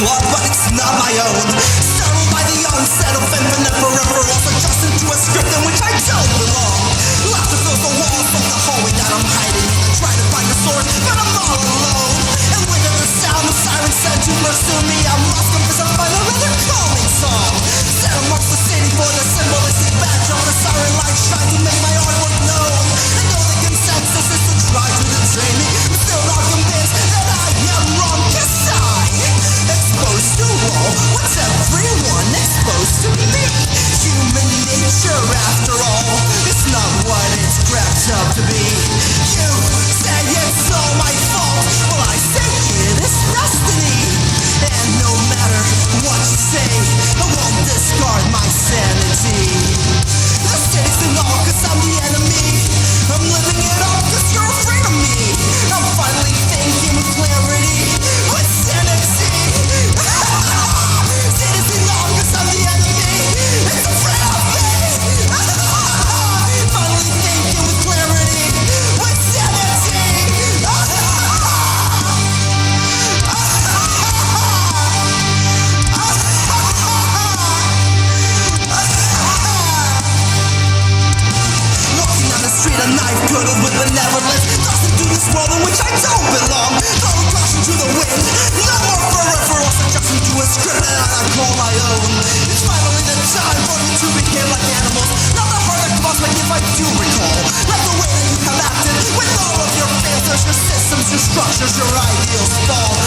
blood, but it's not my own. Settled by the unsettled, infinite forever, also just into a script in which I don't belong. Laughter fills the walls of the hallway that I'm hiding in. I try to find a source, but I'm all alone. And within the sound of sirens said to pursue me, I must confess I find a rather calming song. Set amongst the city for the symbolistic badge of the siren lights shine to make my artwork known. And though the consensus is to try to detain me, I'm still not convinced that I am wrong. Cause I exposed to all what's everyone exposed to me. Human nature after all, it's not what it's cracked up to be. You say it's all my fault, well I say it is destiny. And no matter what you say, I won't discard my sanity. The city's in all cause I'm the enemy. I'm living it all cause you're afraid of me. I'm finally thinking with clarity, with sanity. City's in all cause I'm the enemy. It's afraid of me. Finally thinking with clarity, with sanity. Walking down the street, a knife girdled with benevolence, tossed into this world in which I don't belong. Thrown crashing to the wind. No more peripherals, just into a script that I call my own. It's finally the time for me to behave like animals. Not the heart that cosmic if I do recall. Like the way that you have acted with all of your failures, your systems, your structures, your ideals fall.